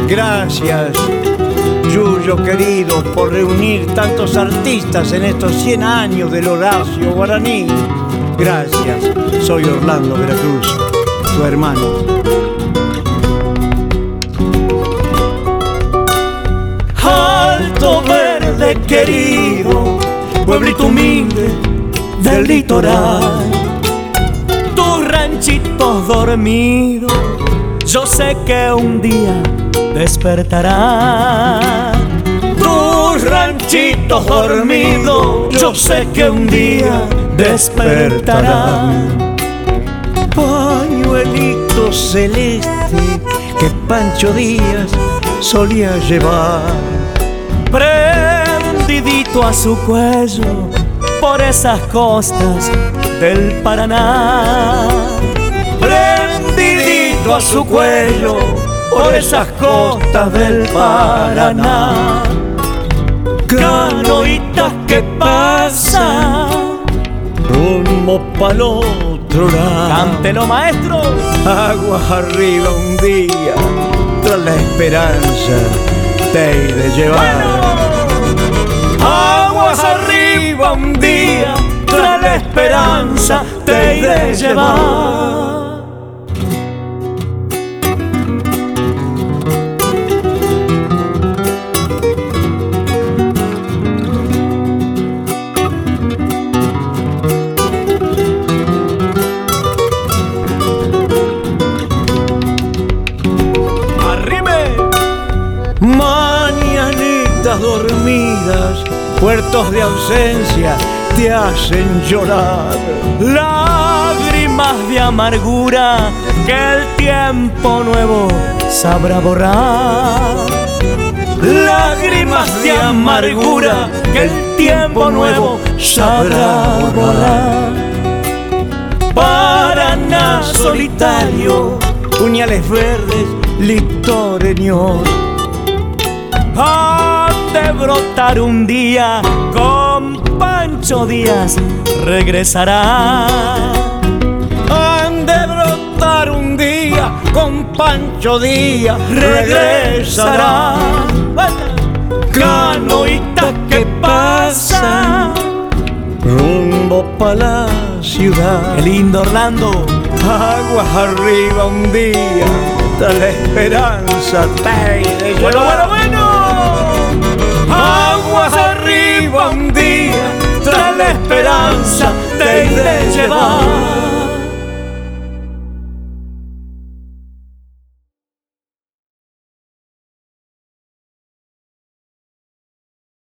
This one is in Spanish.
Gracias, Yuyo querido, por reunir tantos artistas en estos 100 años del Horacio Guaraní. Gracias, soy Orlando Veracruz, tu hermano. Alto Verde querido, pueblito humilde del litoral, tus ranchitos dormidos, yo sé que un día despertarán. Tus ranchitos dormidos, yo sé que un día despertarán. Pañuelito celeste que Pancho Díaz solía llevar, prendidito a su cuello por esas costas del Paraná. Prendidito a su cuello por esas costas del Paraná. Canoitas que pasan rumbo pa'l otro lado. ¡Cántelo, maestro! Aguas arriba un día, tras la esperanza te he de llevar. Aguas arriba un día, tras la esperanza te he de llevar. Mañanitas dormidas, puertos de ausencia te hacen llorar. Lágrimas de amargura que el tiempo nuevo sabrá borrar. Lágrimas de amargura que el tiempo nuevo sabrá borrar. Paraná solitario, puñales verdes, litoreños, Han de brotar un día, con Pancho Díaz regresará. Han de brotar un día, con Pancho Díaz regresará. Canoitas que pasan rumbo pa' la ciudad. ¡Qué lindo, Orlando! Aguas arriba un día, tras la esperanza te he de llevar. Bueno. Aguas arriba un día, tras la esperanza te he de llevar.